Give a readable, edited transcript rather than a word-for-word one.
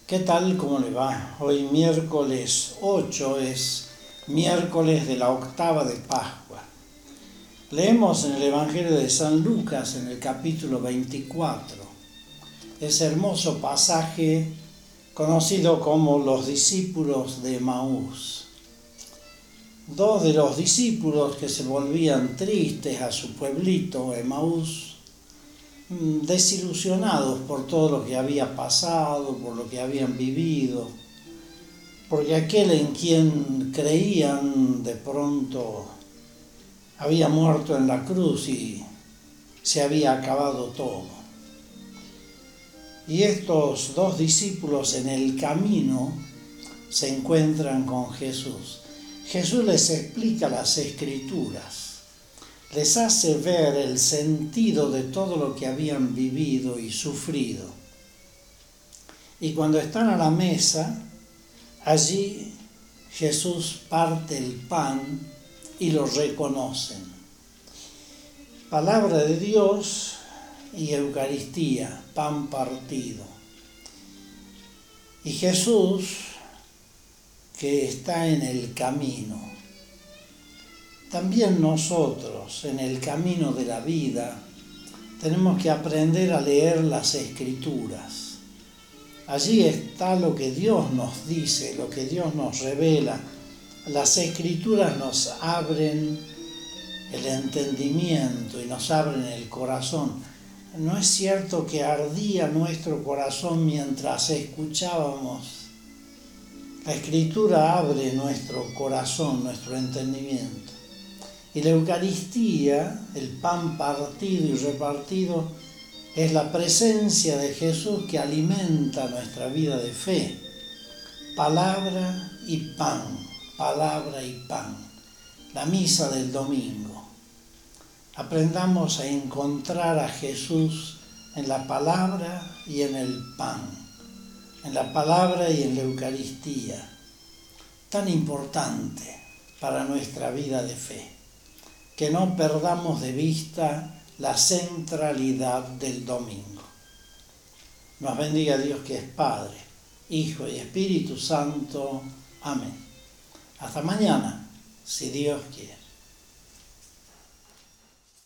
¿Qué tal? ¿Cómo le va? Hoy miércoles 8 es miércoles de la octava de Pascua. Leemos en el Evangelio de San Lucas en el capítulo 24 ese hermoso pasaje conocido como los discípulos de Emaús. Dos de los discípulos que se volvían tristes a su pueblito, Emaús, desilusionados por todo lo que había pasado, por lo que habían vivido, porque aquel en quien creían de pronto había muerto en la cruz y se había acabado todo. Y estos dos discípulos en el camino se encuentran con Jesús. Jesús les explica las Escrituras, les hace ver el sentido de todo lo que habían vivido y sufrido. Y cuando están a la mesa, allí Jesús parte el pan y lo reconocen. Palabra de Dios y Eucaristía, pan partido. Y Jesús, que está en el camino, también nosotros, en el camino de la vida, tenemos que aprender a leer las Escrituras. Allí está lo que Dios nos dice, lo que Dios nos revela. Las Escrituras nos abren el entendimiento y nos abren el corazón. ¿No es cierto que ardía nuestro corazón mientras escuchábamos? La Escritura abre nuestro corazón, nuestro entendimiento. Y la Eucaristía, el pan partido y repartido, es la presencia de Jesús que alimenta nuestra vida de fe. Palabra y pan, palabra y pan. La misa del domingo. Aprendamos a encontrar a Jesús en la palabra y en el pan, en la palabra y en la Eucaristía, tan importante para nuestra vida de fe. Que no perdamos de vista la centralidad del domingo. Nos bendiga Dios que es Padre, Hijo y Espíritu Santo. Amén. Hasta mañana, si Dios quiere.